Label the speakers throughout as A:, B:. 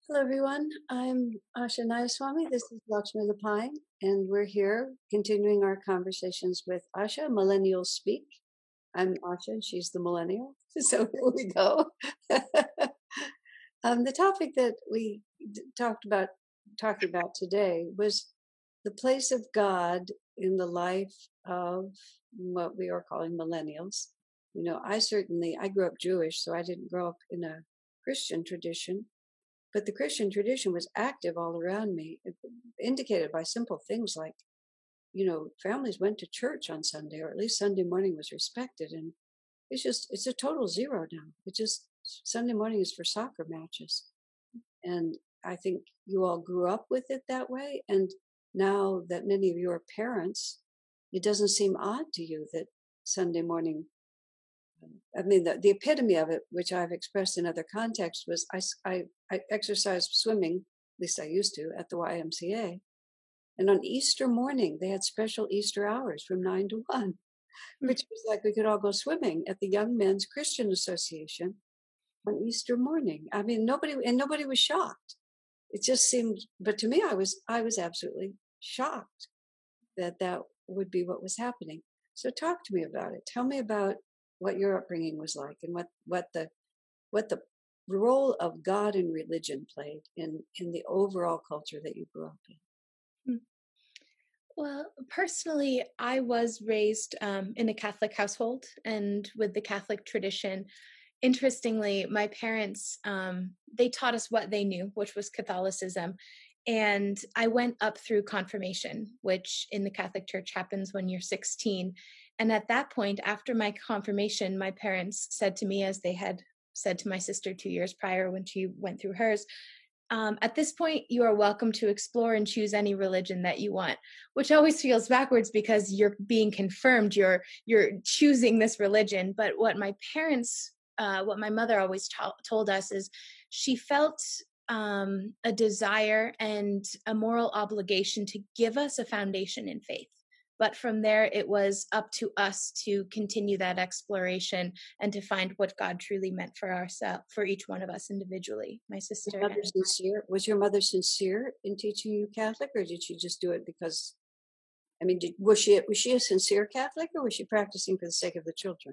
A: Hello, everyone. I'm Asha Nayaswamy. This is Lakshmi Lapine, and we're here continuing our conversations with Asha. Millennials Speak. I'm Asha, and she's the millennial. So here we go. The topic that we talking about today was the place of God in the life of what we are calling millennials. I grew up Jewish, so I didn't grow up in a Christian tradition, but the Christian tradition was active all around me, indicated by simple things like, families went to church on Sunday, or at least Sunday morning was respected. And it's a total zero now. Sunday morning is for soccer matches. And I think you all grew up with it that way. And now that many of you are parents, it doesn't seem odd to you that Sunday morning, the epitome of it, which I've expressed in other contexts, was I exercised swimming, at least I used to, at the YMCA. And on Easter morning, they had special Easter hours from 9 to 1, which was like we could all go swimming at the Young Men's Christian Association on Easter morning. I mean, nobody was shocked. It just seemed, but to me, I was absolutely shocked that would be what was happening. So talk to me about it. Tell me about what your upbringing was like, and what the role of God and religion played in the overall culture that you grew up in.
B: Mm. Well, personally, I was raised in a Catholic household and with the Catholic tradition. Interestingly, my parents, they taught us what they knew, which was Catholicism. And I went up through confirmation, which in the Catholic Church happens when you're 16. And at that point, after my confirmation, my parents said to me, as they had said to my sister 2 years prior when she went through hers, at this point, you are welcome to explore and choose any religion that you want, which always feels backwards because you're being confirmed, you're choosing this religion. But what my mother always told us is she felt a desire and a moral obligation to give us a foundation in faith. But from there, it was up to us to continue that exploration and to find what God truly meant for ourselves, for each one of us individually, my sister and
A: Was your mother sincere in teaching you Catholic, or did she just do it because? I mean, was she a sincere Catholic, or was she practicing for the sake of the children?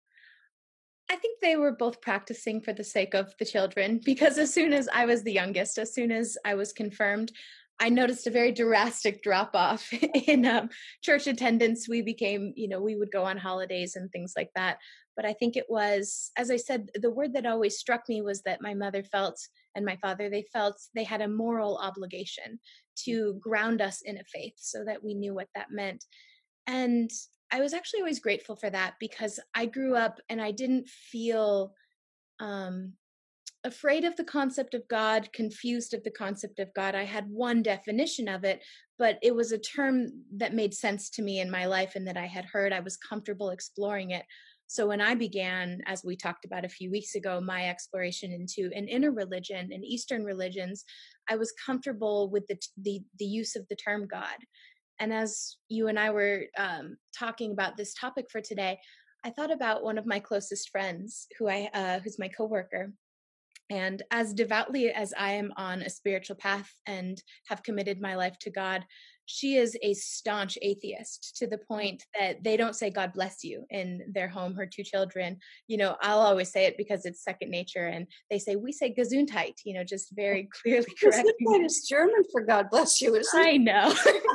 B: I think they were both practicing for the sake of the children, because as soon as I was the youngest, as soon as I was confirmed, I noticed a very drastic drop off in church attendance. We became, we would go on holidays and things like that. But I think it was, as I said, the word that always struck me was that my mother felt and my father, they felt they had a moral obligation to ground us in a faith so that we knew what that meant. And I was actually always grateful for that because I grew up and I didn't feel um, afraid of the concept of God, confused of the concept of God. I had one definition of it, but it was a term that made sense to me in my life and that I had heard. I was comfortable exploring it. So when I began, as we talked about a few weeks ago, my exploration into an inner religion and Eastern religions, I was comfortable with the use of the term God. And as you and I were talking about this topic for today, I thought about one of my closest friends who's my coworker. And as devoutly as I am on a spiritual path and have committed my life to God, she is a staunch atheist to the point that they don't say God bless you in their home, her two children. I'll always say it because it's second nature. And they say, we say Gesundheit, just very clearly correcting.
A: Gesundheit is German for God bless you, isn't it?
B: I know.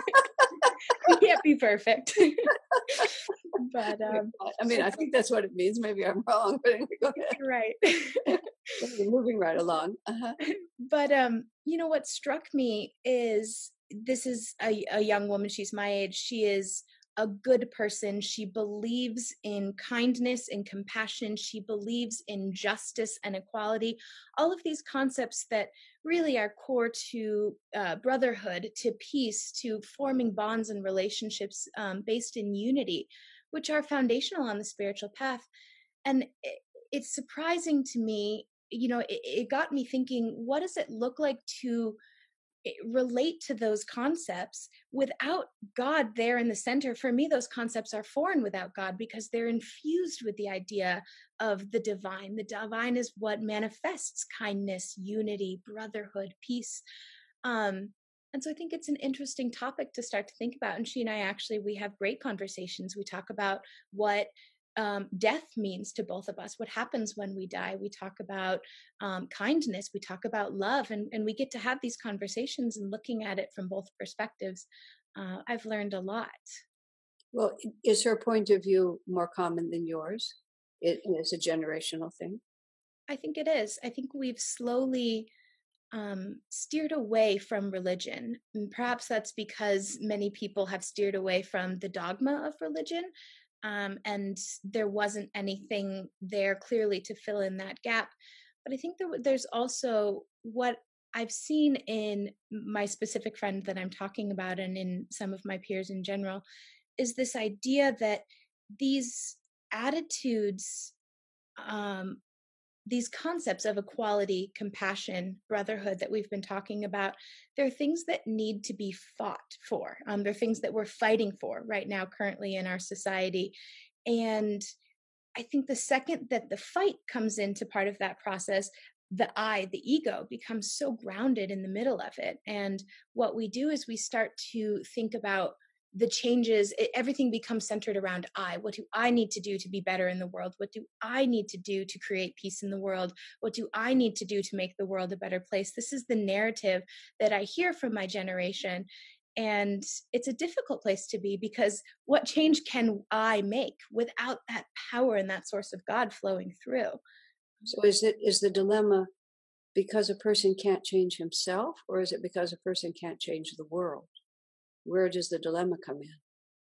B: We can't be perfect. But
A: I mean, I think that's what it means. Maybe I'm wrong, but anyway, go ahead.
B: you're right.
A: We're moving right along. Uh-huh.
B: But what struck me is this is a young woman. She's my age. She is a good person. She believes in kindness and compassion. She believes in justice and equality. All of these concepts that really are core to brotherhood, to peace, to forming bonds and relationships based in unity, which are foundational on the spiritual path. And it's surprising to me, it got me thinking, what does it look like to relate to those concepts without God there in the center. For me, those concepts are foreign without God because they're infused with the idea of the divine. The divine is what manifests kindness, unity, brotherhood, peace. Um, and so I think it's an interesting topic to start to think about. And she and I actually, we have great conversations. We talk about what death means to both of us, what happens when we die. We talk about kindness, we talk about love, and we get to have these conversations and looking at it from both perspectives. I've learned a lot.
A: Well, is her point of view more common than yours? It's a generational thing.
B: I think it is. I think we've slowly steered away from religion. And perhaps that's because many people have steered away from the dogma of religion. And there wasn't anything there clearly to fill in that gap. But I think there's also what I've seen in my specific friend that I'm talking about and in some of my peers in general is this idea that these attitudes, um, these concepts of equality, compassion, brotherhood that we've been talking about, they're things that need to be fought for. They're things that we're fighting for right now, currently in our society. And I think the second that the fight comes into part of that process, the ego becomes so grounded in the middle of it. And what we do is we start to think about the changes. Everything becomes centered around I. What do I need to do to be better in the world? What do I need to do to create peace in the world? What do I need to do to make the world a better place? This is the narrative that I hear from my generation. And it's a difficult place to be because what change can I make without that power and that source of God flowing through?
A: So is the dilemma because a person can't change himself, or is it because a person can't change the world? Where does the dilemma come in?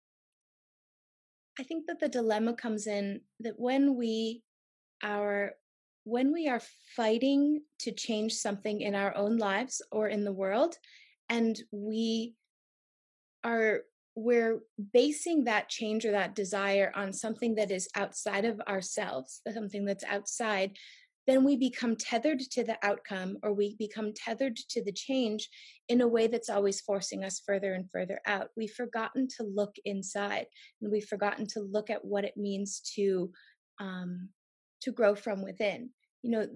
B: I think that the dilemma comes in that are when we are fighting to change something in our own lives or in the world, and are we're basing that change or that desire on something that is outside of ourselves, something that's outside, then we become tethered to the outcome or we become tethered to the change in a way that's always forcing us further and further out. We've forgotten to look inside, and we've forgotten to look at what it means um, to grow from within. You know,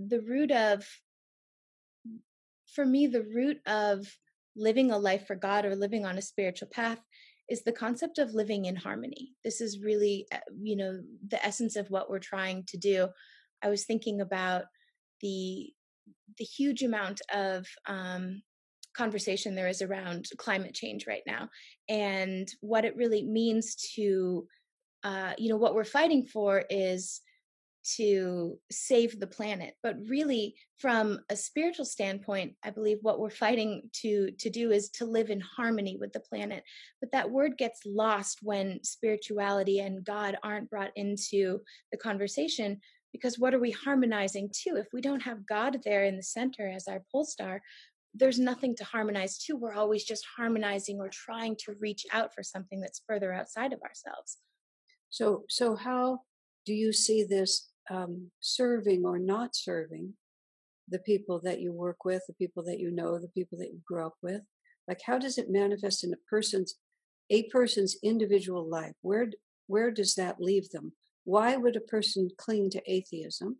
B: for me, the root of living a life for God or living on a spiritual path is the concept of living in harmony. This is really, the essence of what we're trying to do. I was thinking about the huge amount of conversation there is around climate change right now, and what it really means to, what we're fighting for is to save the planet, but really from a spiritual standpoint, I believe what we're fighting to do is to live in harmony with the planet. But that word gets lost when spirituality and God aren't brought into the conversation, because what are we harmonizing to? If we don't have God there in the center as our pole star, there's nothing to harmonize to. We're always just harmonizing or trying to reach out for something that's further outside of ourselves.
A: So how do you see this serving or not serving the people that you work with, the people that you know, the people that you grew up with? Like, how does it manifest in a person's individual life? Where does that leave them? Why would a person cling to atheism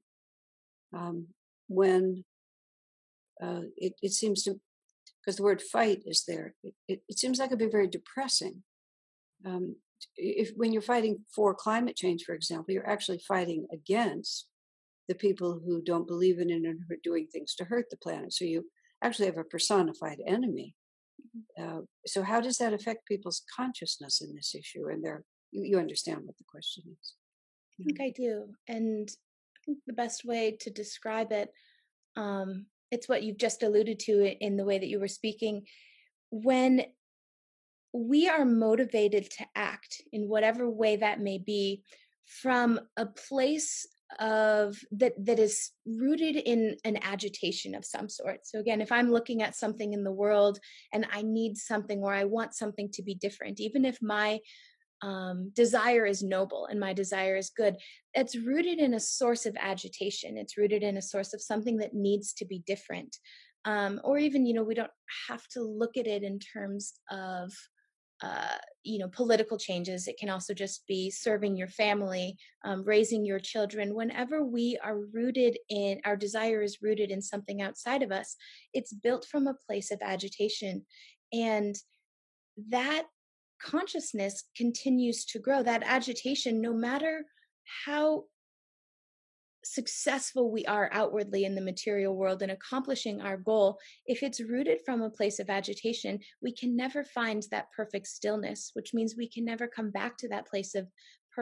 A: when it seems to, because the word fight is there, it seems like it'd be very depressing. If when you're fighting for climate change, for example, you're actually fighting against the people who don't believe in it and who are doing things to hurt the planet. So you actually have a personified enemy. So how does that affect people's consciousness in this issue? And you understand what the question is.
B: I think I do. And I think the best way to describe it, it's what you've just alluded to in the way that you were speaking. When we are motivated to act in whatever way that may be from a place of that is rooted in an agitation of some sort. So again, if I'm looking at something in the world and I need something or I want something to be different, even if my desire is noble and my desire is good, it's rooted in a source of agitation. It's rooted in a source of something that needs to be different. or even, we don't have to look at it in terms of political changes. It can also just be serving your family, raising your children. Whenever we are rooted in, our desire is rooted in something outside of us, it's built from a place of agitation. And that consciousness continues to grow. That agitation, no matter how successful we are outwardly in the material world in accomplishing our goal, if it's rooted from a place of agitation, we can never find that perfect stillness, which means we can never come back to that place of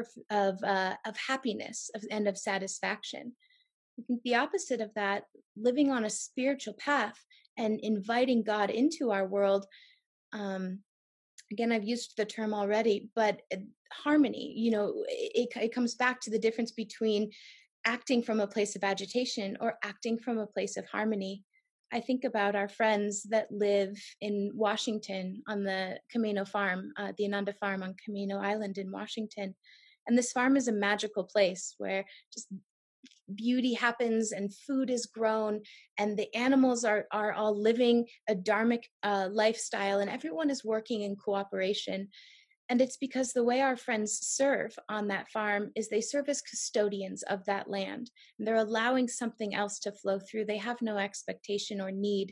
B: happiness and of satisfaction. I think the opposite of that, living on a spiritual path and inviting God into our world, again, I've used the term already, but harmony, it comes back to the difference between acting from a place of agitation or acting from a place of harmony. I think about our friends that live in Washington on the Camino farm, the Ananda farm on Camino Island in Washington. And this farm is a magical place where just beauty happens and food is grown and the animals are all living a dharmic lifestyle, and everyone is working in cooperation. And it's because the way our friends serve on that farm is they serve as custodians of that land. And they're allowing something else to flow through. They have no expectation or need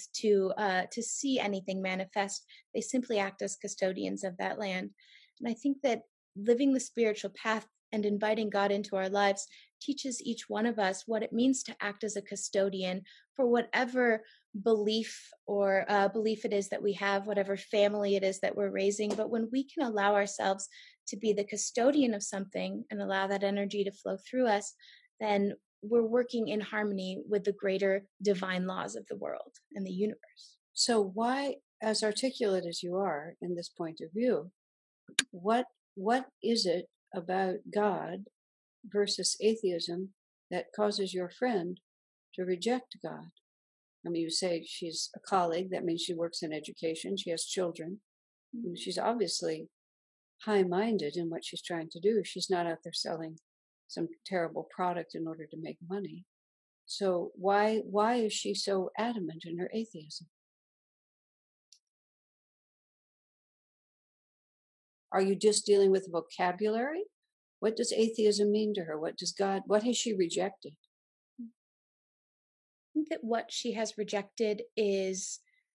B: to see anything manifest. They simply act as custodians of that land. And I think that living the spiritual path and inviting God into our lives teaches each one of us what it means to act as a custodian for whatever belief or belief it is that we have, whatever family it is that we're raising. But when we can allow ourselves to be the custodian of something and allow that energy to flow through us, then we're working in harmony with the greater divine laws of the world and the universe.
A: So why, as articulate as you are in this point of view, what is it about God versus atheism that causes your friend to reject God? I mean, you say she's a colleague. That means she works in education. She has children. Mm-hmm. She's obviously high-minded in what she's trying to do. She's not out there selling some terrible product in order to make money. So why is she so adamant in her atheism? Are you just dealing with vocabulary? What does atheism mean to her? What has she rejected?
B: I think that what she has rejected is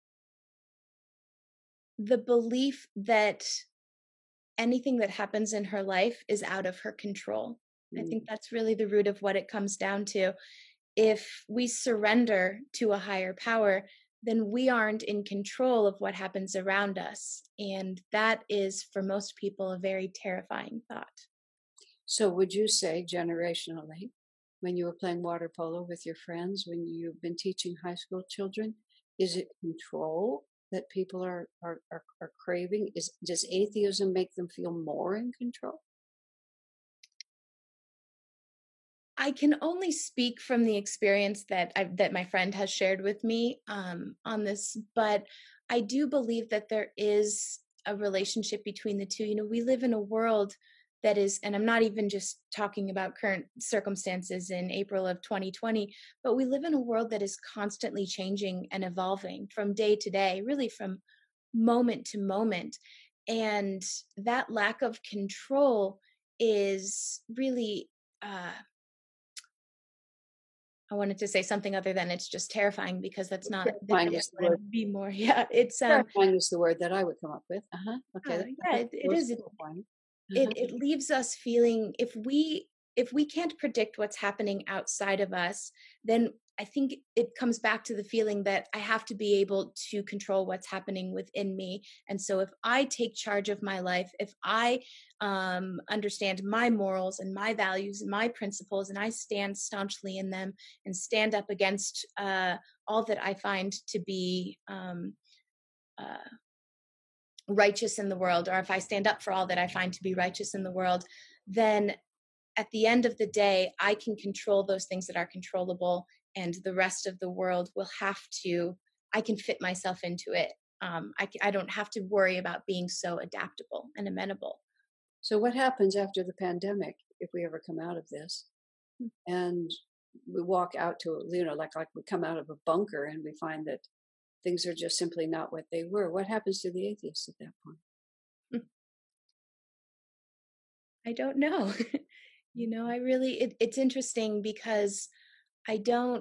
B: the belief that anything that happens in her life is out of her control. I think that's really the root of what it comes down to. If we surrender to a higher power, then we aren't in control of what happens around us. And that is, for most people, a very terrifying thought.
A: So would you say generationally, when you were playing water polo with your friends, when you've been teaching high school children, is it control that people are craving? Does atheism make them feel more in control?
B: I can only speak from the experience that my friend has shared with me on this, but I do believe that there is a relationship between the two. We live in a world that is, and I'm not even just talking about current circumstances in April of 2020, but we live in a world that is constantly changing and evolving from day to day, really from moment to moment. And that lack of control is really, I wanted to say something other than it's just terrifying, because that's not the word. Be more. Yeah, it's
A: terrifying is the word that I would come up with. Okay.
B: Yeah, it is. It leaves us feeling, if we can't predict what's happening outside of us, then I think it comes back to the feeling that I have to be able to control what's happening within me. And so if I take charge of my life, if I understand my morals and my values and my principles, and I stand staunchly in them and stand up against all that I find to be righteous in the world, or if I stand up for all that I find to be righteous in the world, then at the end of the day, I can control those things that are controllable, and the rest of the world will have to, I can fit myself into it. I don't have to worry about being so adaptable and amenable.
A: So what happens after the pandemic, if we ever come out of this, and we walk out to, like we come out of a bunker and we find that things are just simply not what they were. What happens to the atheist at that point?
B: I don't know. I really, it's interesting because I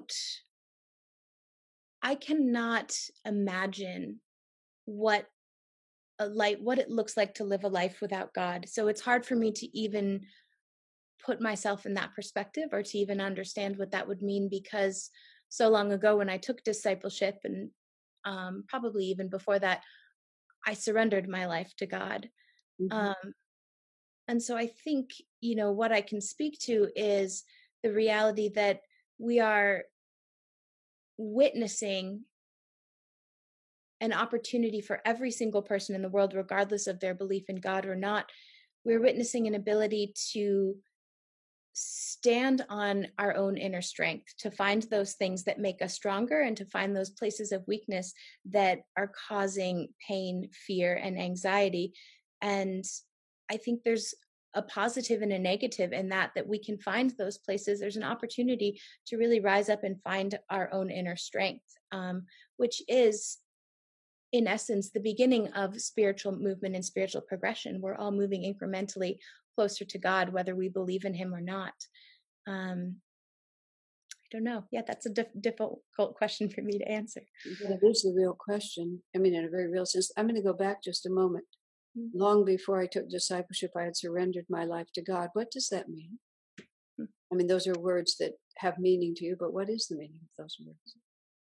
B: cannot imagine what what it looks like to live a life without God. So it's hard for me to even put myself in that perspective or to even understand what that would mean, because so long ago when I took discipleship, and probably even before that, I surrendered my life to God.
A: Mm-hmm.
B: And so I think, what I can speak to is the reality that we are witnessing an opportunity for every single person in the world, regardless of their belief in God or not. We're witnessing an ability to stand on our own inner strength, to find those things that make us stronger, and to find those places of weakness that are causing pain, fear, and anxiety. And I think there's a positive and a negative in that we can find those places. There's an opportunity to really rise up and find our own inner strength, which is, in essence, the beginning of spiritual movement and spiritual progression. We're all moving incrementally closer to God, whether we believe in Him or not. I don't know. Yeah, that's a difficult question for me to answer.
A: But it is the real question. I mean, in a very real sense. I'm going to go back just a moment. Mm-hmm. Long before I took discipleship, I had surrendered my life to God. What does that mean? Mm-hmm. I mean, those are words that have meaning to you, but what is the meaning of those words?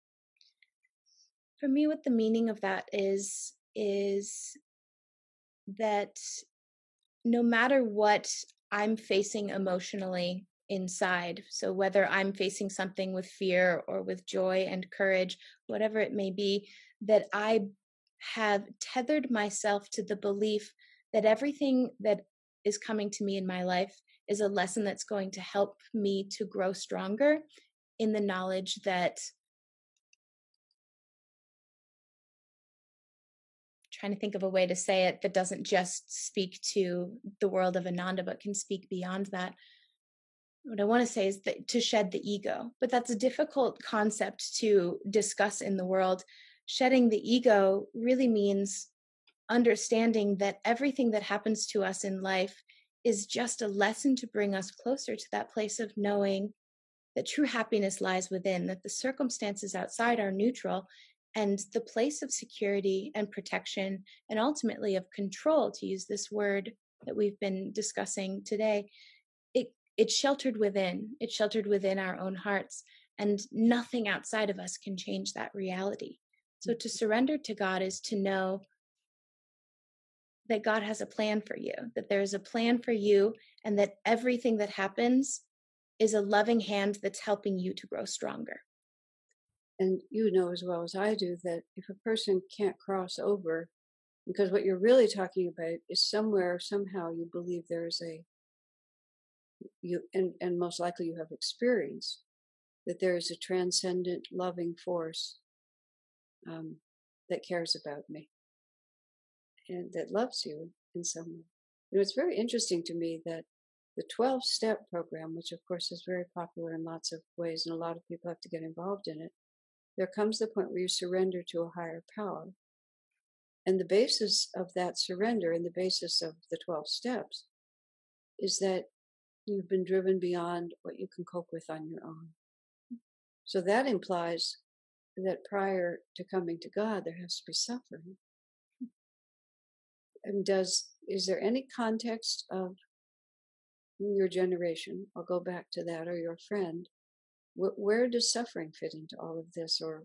B: For me, what the meaning of that is that no matter what I'm facing emotionally inside, so whether I'm facing something with fear or with joy and courage, whatever it may be, that I have tethered myself to the belief that everything that is coming to me in my life is a lesson that's going to help me to grow stronger, in the knowledge that, trying to think of a way to say it that doesn't just speak to the world of Ananda, but can speak beyond that. What I want to say is that to shed the ego, but that's a difficult concept to discuss in the world. Shedding the ego really means understanding that everything that happens to us in life is just a lesson to bring us closer to that place of knowing that true happiness lies within, that the circumstances outside are neutral, and the place of security and protection, and ultimately of control, to use this word that we've been discussing today, it's sheltered within. It's sheltered within our own hearts, and nothing outside of us can change that reality. So to surrender to God is to know that God has a plan for you, that there is a plan for you, and that everything that happens is a loving hand that's helping you to grow stronger.
A: And you know as well as I do that if a person can't cross over, because what you're really talking about is somewhere, somehow you believe there is and most likely you have experienced that there is a transcendent loving force that cares about me and that loves you in some way. It's very interesting to me that the 12-step program, which of course is very popular in lots of ways and a lot of people have to get involved in it, there comes the point where you surrender to a higher power. And the basis of that surrender and the basis of the 12 steps is that you've been driven beyond what you can cope with on your own. So that implies that prior to coming to God, there has to be suffering. And is there any context of your generation, I'll go back to that, or your friend, where does suffering fit into all of this? Or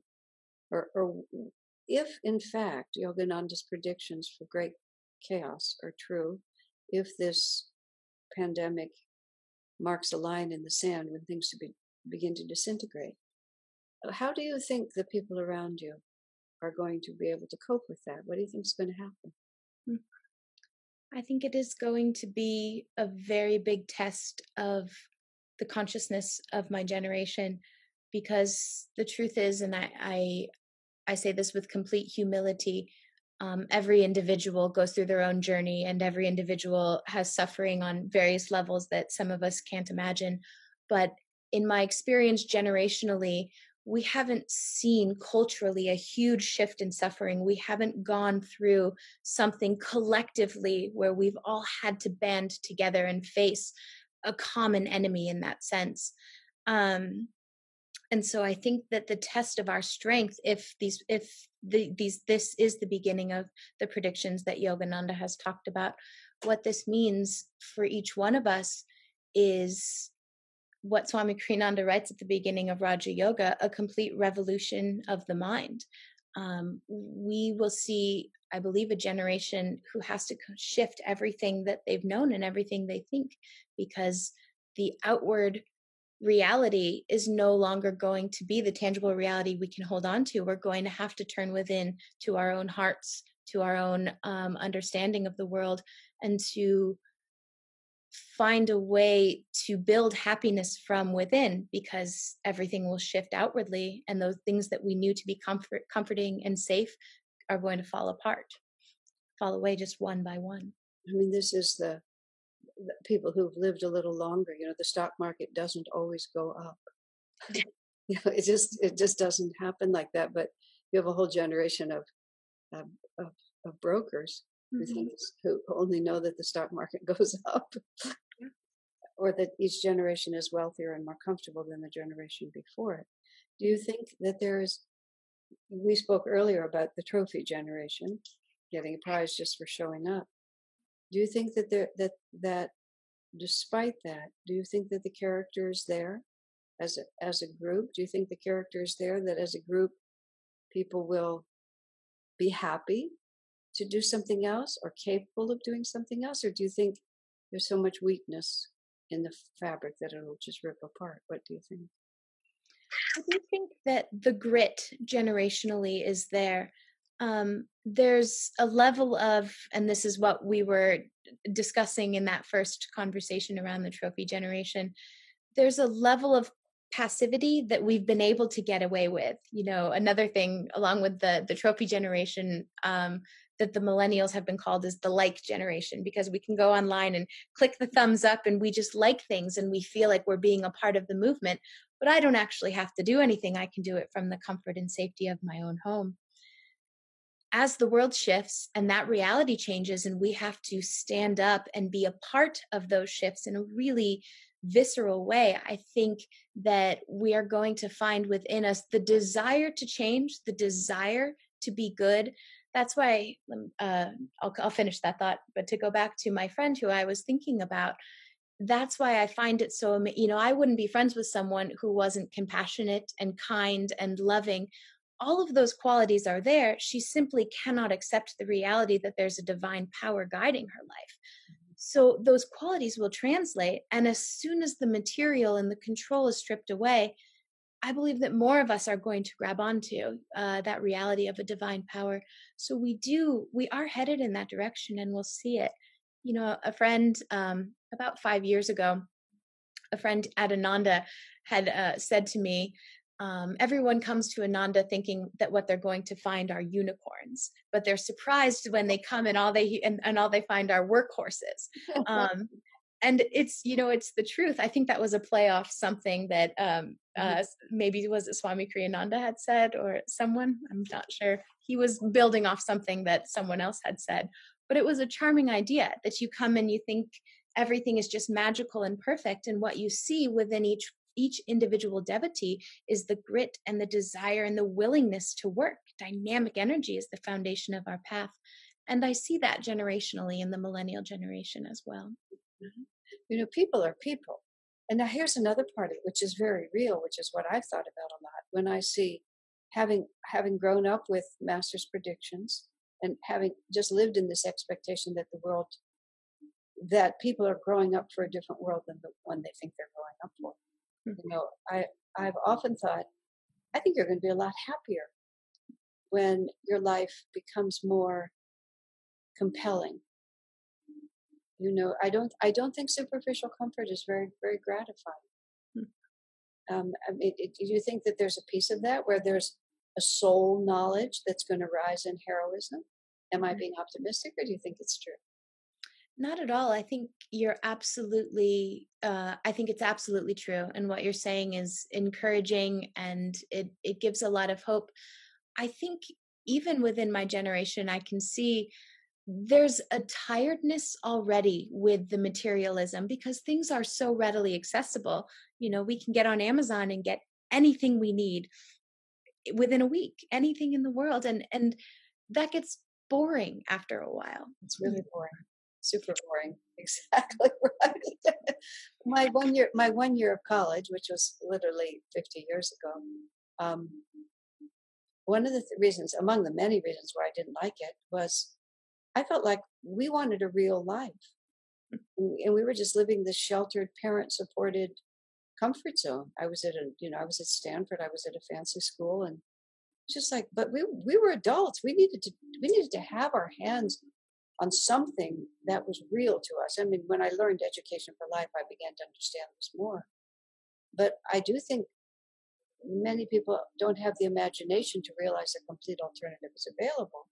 A: if in fact Yogananda's predictions for great chaos are true, if this pandemic marks a line in the sand when things begin to disintegrate, how do you think the people around you are going to be able to cope with that? What do you think is going to happen?
B: I think it is going to be a very big test of the consciousness of my generation, because the truth is, and I say this with complete humility, every individual goes through their own journey, and every individual has suffering on various levels that some of us can't imagine. But in my experience generationally, we haven't seen culturally a huge shift in suffering. We haven't gone through something collectively where we've all had to band together and face a common enemy in that sense. And so I think that the test of our strength, if this is the beginning of the predictions that Yogananda has talked about, what this means for each one of us is what Swami Kriyananda writes at the beginning of Raja Yoga, a complete revolution of the mind. We will see, I believe, a generation who has to shift everything that they've known and everything they think, because the outward reality is no longer going to be the tangible reality we can hold on to. We're going to have to turn within to our own hearts, to our own understanding of the world, and to find a way to build happiness from within, because everything will shift outwardly, and those things that we knew to be comforting and safe are going to fall away just one by one.
A: I mean, this is the people who've lived a little longer. The stock market doesn't always go up. It just doesn't happen like that. But you have a whole generation of brokers who only know that the stock market goes up, or that each generation is wealthier and more comfortable than the generation before it. Do you think that we spoke earlier about the trophy generation getting a prize just for showing up. Do you think that despite that, do you think that the character is there as a group? Do you think the character is there that as a group people will be happy to do something else or capable of doing something else? Or do you think there's so much weakness in the fabric that it'll just rip apart? What do you think?
B: I do think that the grit generationally is there. There's a level of, and this is what we were discussing in that first conversation around the trophy generation, there's a level of passivity that we've been able to get away with. Another thing along with the trophy generation that the millennials have been called is the like generation, because we can go online and click the thumbs up and we just like things and we feel like we're being a part of the movement, but I don't actually have to do anything. I can do it from the comfort and safety of my own home. As the world shifts and that reality changes and we have to stand up and be a part of those shifts in a really visceral way, I think that we are going to find within us the desire to change, the desire to be good. That's why I'll finish that thought, but to go back to my friend who I was thinking about, that's why I find it so, I wouldn't be friends with someone who wasn't compassionate and kind and loving. All of those qualities are there. She simply cannot accept the reality that there's a divine power guiding her life. So those qualities will translate. And as soon as the material and the control is stripped away, I believe that more of us are going to grab onto that reality of a divine power. So we are headed in that direction, and we'll see it. A friend about 5 years ago, a friend at Ananda had said to me, everyone comes to Ananda thinking that what they're going to find are unicorns, but they're surprised when they come and all they find are workhorses. And it's the truth. I think that was a play off something that maybe was it Swami Kriyananda had said or someone, I'm not sure. He was building off something that someone else had said, but it was a charming idea that you come and you think everything is just magical and perfect. And what you see within each individual devotee is the grit and the desire and the willingness to work. Dynamic energy is the foundation of our path. And I see that generationally in the millennial generation as well.
A: People are people. And now here's another part of it, which is very real, which is what I've thought about a lot. When I see, having grown up with Master's predictions and having just lived in this expectation that people are growing up for a different world than the one they think they're growing up for. I've often thought, I think you're going to be a lot happier when your life becomes more compelling. I don't think superficial comfort is very, very gratifying. Do you think that there's a piece of that where there's a soul knowledge that's going to rise in heroism? Am I being optimistic, or do you think it's true?
B: Not at all. I think you're absolutely, I think it's absolutely true. And what you're saying is encouraging, and it gives a lot of hope. I think even within my generation, I can see there's a tiredness already with the materialism because things are so readily accessible. We can get on Amazon and get anything we need within a week, anything in the world. And that gets boring after a while.
A: It's really boring, super boring. Exactly right. My 1 year of college, which was literally 50 years ago, um, one of the reasons, among the many reasons why I didn't like it, was I felt like we wanted a real life, and we were just living this sheltered, parent-supported comfort zone. I was at Stanford. I was at a fancy school, and just like, but we were adults. We needed to have our hands on something that was real to us. I mean, when I learned Education for Life, I began to understand this more. But I do think many people don't have the imagination to realize a complete alternative is available.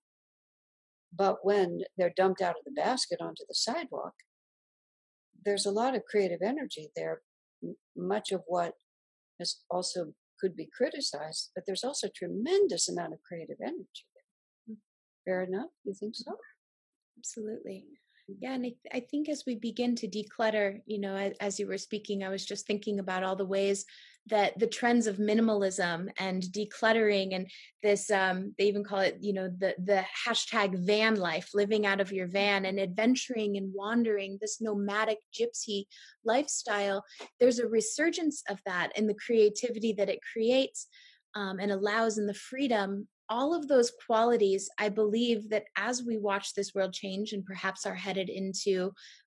A: But when they're dumped out of the basket onto the sidewalk, there's a lot of creative energy there. Much of what is also could be criticized, but there's also tremendous amount of creative energy there. Fair enough? You think so?
B: Absolutely. Yeah, and I think as we begin to declutter, as you were speaking, I was just thinking about all the ways that the trends of minimalism and decluttering and this, they even call it, the hashtag van life, living out of your van and adventuring and wandering, this nomadic gypsy lifestyle. There's a resurgence of that in the creativity that it creates, and allows, in the freedom, all of those qualities. I believe that as we watch this world change and perhaps are headed into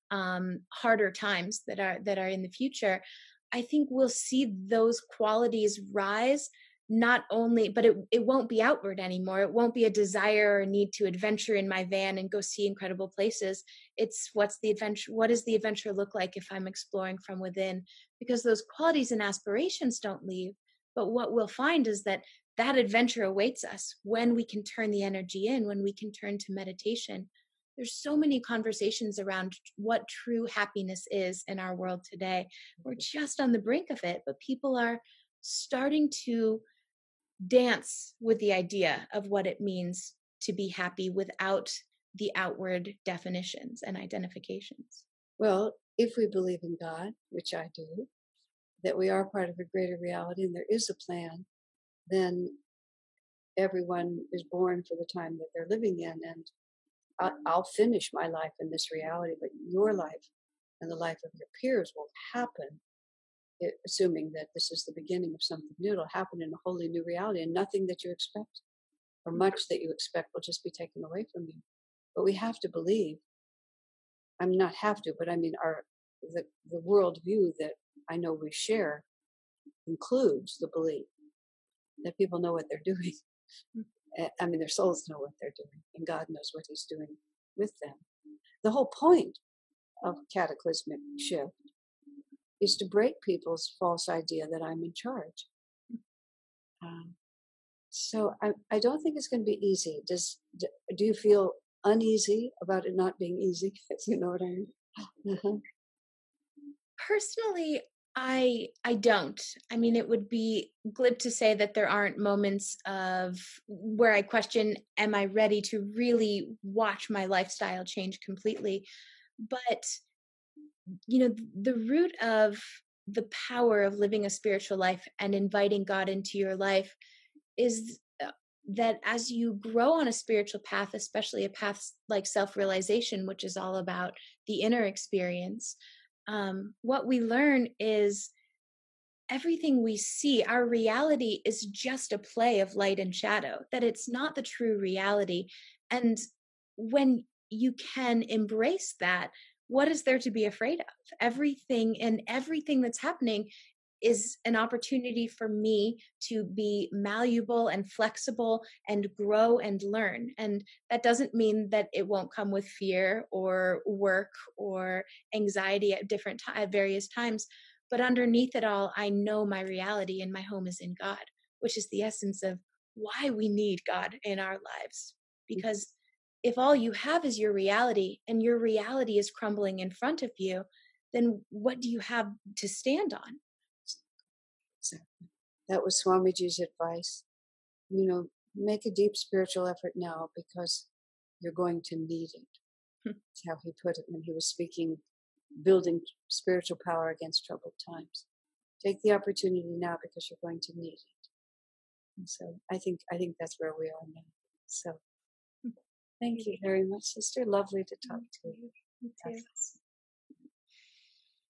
B: harder times that are in the future, I think we'll see those qualities rise. Not only, but it won't be outward anymore. It won't be a desire or need to adventure in my van and go see incredible places. It's what's the adventure? What does the adventure look like if I'm exploring from within? Because those qualities and aspirations don't leave. But what we'll find is that adventure awaits us when we can turn the energy in, when we can turn to meditation. There's so many conversations around what true happiness is in our world today. We're just on the brink of it, but people are starting to dance with the idea of what it means to be happy without the outward definitions and identifications.
A: Well, if we believe in God, which I do, that we are part of a greater reality and there is a plan, then everyone is born for the time that they're living in. And I'll finish my life in this reality, but your life and the life of your peers will happen, assuming that this is the beginning of something new. It'll happen in a wholly new reality, and nothing that you expect or much that you expect will just be taken away from you. But we have to believe. I'm not have to, but I mean, the worldview that I know we share includes the belief that people know what they're doing. I mean, their souls know what they're doing, and God knows what He's doing with them. The whole point of cataclysmic shift is to break people's false idea that I'm in charge. So I don't think it's going to be easy. Do you feel uneasy about it not being easy? You know what I mean? Uh-huh.
B: Personally, I don't. I mean, it would be glib to say that there aren't moments of where I question, am I ready to really watch my lifestyle change completely? But the root of the power of living a spiritual life and inviting God into your life is that as you grow on a spiritual path, especially a path like self-realization, which is all about the inner experience, what we learn is everything we see, our reality is just a play of light and shadow, that it's not the true reality. And when you can embrace that, what is there to be afraid of? Everything that's happening is an opportunity for me to be malleable and flexible and grow and learn. And that doesn't mean that it won't come with fear or work or anxiety at various times. But underneath it all, I know my reality and my home is in God, which is the essence of why we need God in our lives. Because if all you have is your reality and your reality is crumbling in front of you, then what do you have to stand on?
A: Exactly. That was Swamiji's advice. Make a deep spiritual effort now because you're going to need it. That's how he put it when he was speaking, building spiritual power against troubled times. Take the opportunity now because you're going to need it. And so I think that's where we are now. So thank you very much, sister. Lovely to talk to you.
B: You too.